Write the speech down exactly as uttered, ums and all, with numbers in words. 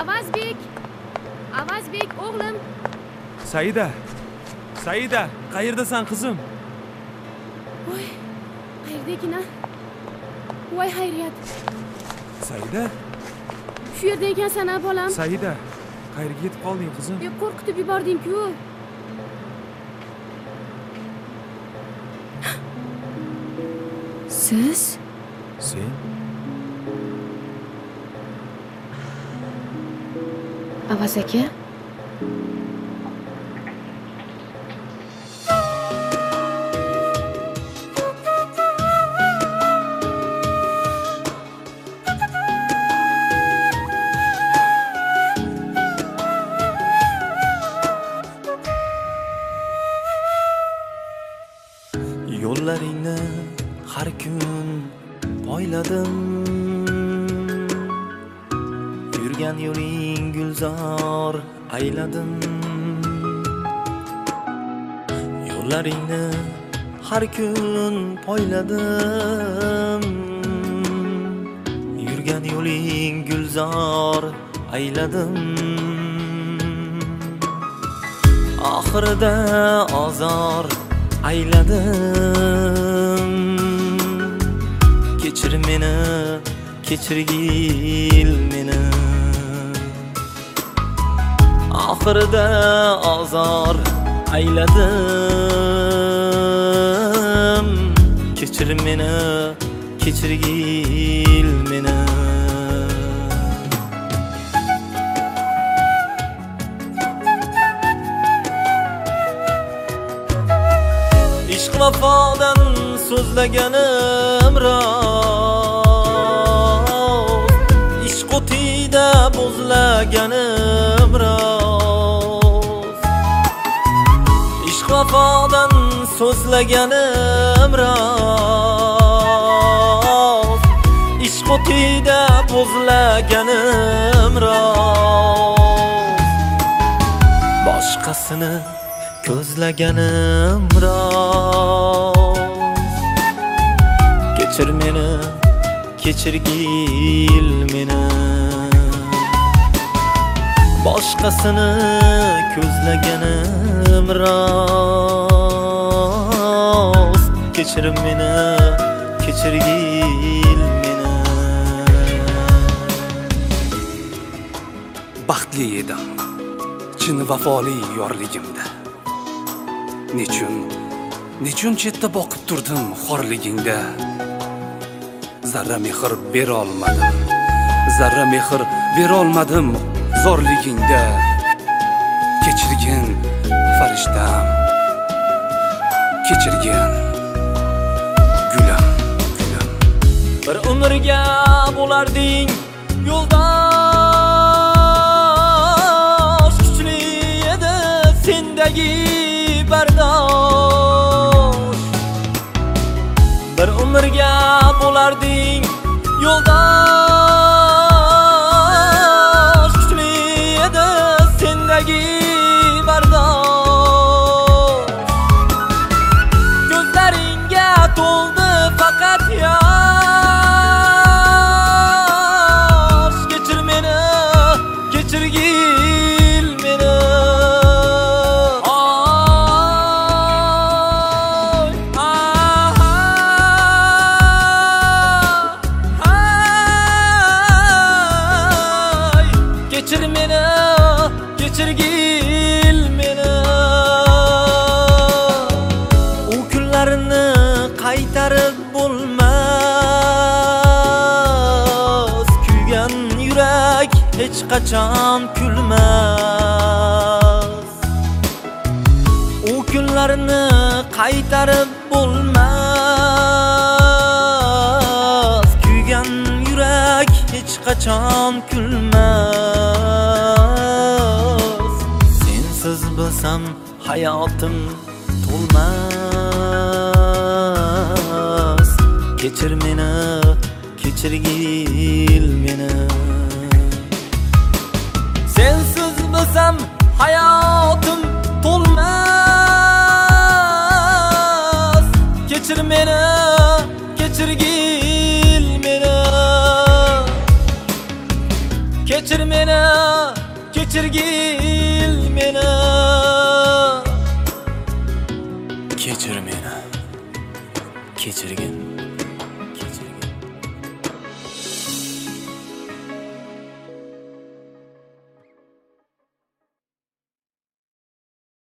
Avazbek! Avazbek o'g'lim! Saida! Saida, qayerdasan qizim? Voy, qayerda ekan a? Voy xayriyat. Saida? Shu yerda ekansan a bolam? Saida, qayerga yetib qolding qizim? Yo, qo'rqitib yubording-ku. Siz? Sen? Avaz aka? Yo'llaringni har kun poyladim, yurgan yo'ling gulzor ayladim. Yo'llaringni har kun poyladim, yurgan yo'ling gulzor ayladim. Oxirida ozor ayladim. Kechir meni, kechirgil meni. Oxirida ozor ayladim. Kechir meni, kechirgil meni. Ishq vafodan so'zlaganim rost, ishq o'tida bo'zlaganim rost. Ishq vafodan so'zlaganim rost, ishq o'tida bo'zlaganim rost. Boshqasini ko'zlaganim rost. Kechir meni, kechirgil meni. Boshqasini ko'zlaganim rost. Kechir meni, kechirgil meni. Baxtli edim chin vafoli yorligimda. Nechun, nechun chetda boqib turdim xorligingda. Zarra mehr bera olmadim, zarra mehr bera olmadim zorligingda. Kechirgin farishtam, kechirgin gulim, gulim. Bir umrga bo'larding yo'ldosh, kuchli edi sendagi bardosh. Bir umrga bo'larding yo'ldosh, kuchli edi sendagi bardosh. Ko'zlaringga to'ldi faqat yosh. Kechir meni, kechirgil meni. Kechir meni, kechirgil meni. U kunlarni qaytarib bo'lmas, kuygan yurak hech qachon kulmas. U kunlarni qaytarib bo'lmas, kuygan yurak hech qachon kulmas. Sensiz bo'lsam hayotim to'lmas. Kechir meni, kechirgil meni. Sensiz bo'lsam hayotim to'lmas. Kechir meni, kechirgil meni. Kechir meni, kechirgil meni. Kechir meni, kechirgin.